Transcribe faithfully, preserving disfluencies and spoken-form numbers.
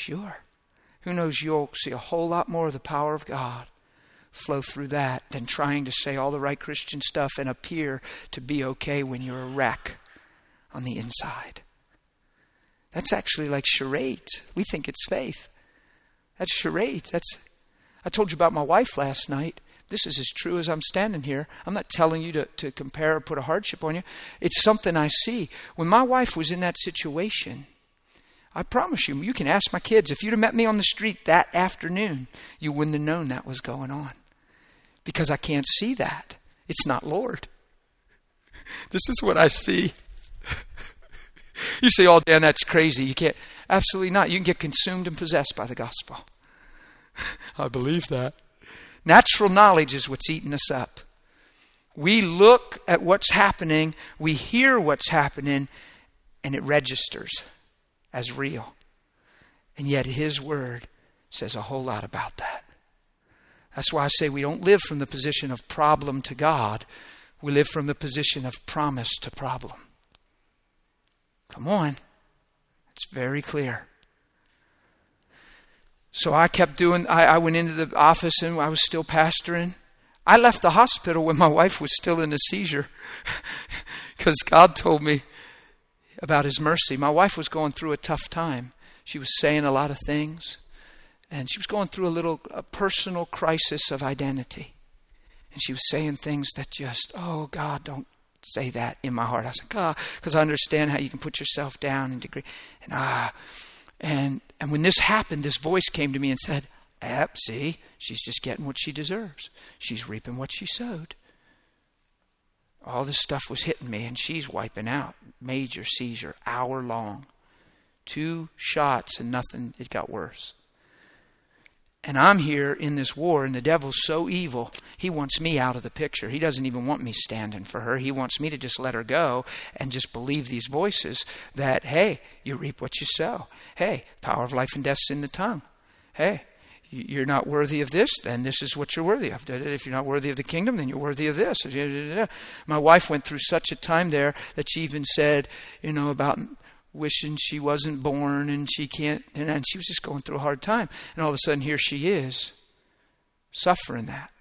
Sure. Who knows, you'll see a whole lot more of the power of God flow through that than trying to say all the right Christian stuff and appear to be okay when you're a wreck on the inside. That's actually like charades. We think it's faith. That's charades. That's. I told you about my wife last night. This is as true as I'm standing here. I'm not telling you to, to compare or put a hardship on you. It's something I see. When my wife was in that situation, I promise you, you can ask my kids, if you'd have met me on the street that afternoon, you wouldn't have known that was going on. Because I can't see that. It's not Lord. This is what I see. You say, oh, Dan, that's crazy. You can't. Absolutely not. You can get consumed and possessed by the gospel. I believe that. Natural knowledge is what's eating us up. We look at what's happening, we hear what's happening, and it registers as real. And yet His Word says a whole lot about that. That's why I say we don't live from the position of problem to God. We live from the position of promise to problem. Come on. It's very clear. So I kept doing, I, I went into the office and I was still pastoring. I left the hospital when my wife was still in a seizure because God told me about His mercy. My wife was going through a tough time. She was saying a lot of things, and she was going through a little a personal crisis of identity. And she was saying things that just, oh God, don't say that in my heart. I was like, ah, because I understand how you can put yourself down and degrade. And ah, and and when this happened, this voice came to me and said, Yep, see, she's just getting what she deserves. She's reaping what she sowed. All this stuff was hitting me, and she's wiping out. Major seizure, hour long. Two shots and nothing, it got worse. And I'm here in this war, and the devil's so evil, he wants me out of the picture. He doesn't even want me standing for her. He wants me to just let her go and just believe these voices that, hey, you reap what you sow. Hey, power of life and death's in the tongue. Hey, you're not worthy of this, then this is what you're worthy of. If you're not worthy of the kingdom, then you're worthy of this. My wife went through such a time there that she even said, you know, about wishing she wasn't born and she can't, and she was just going through a hard time. And all of a sudden, here she is, suffering that.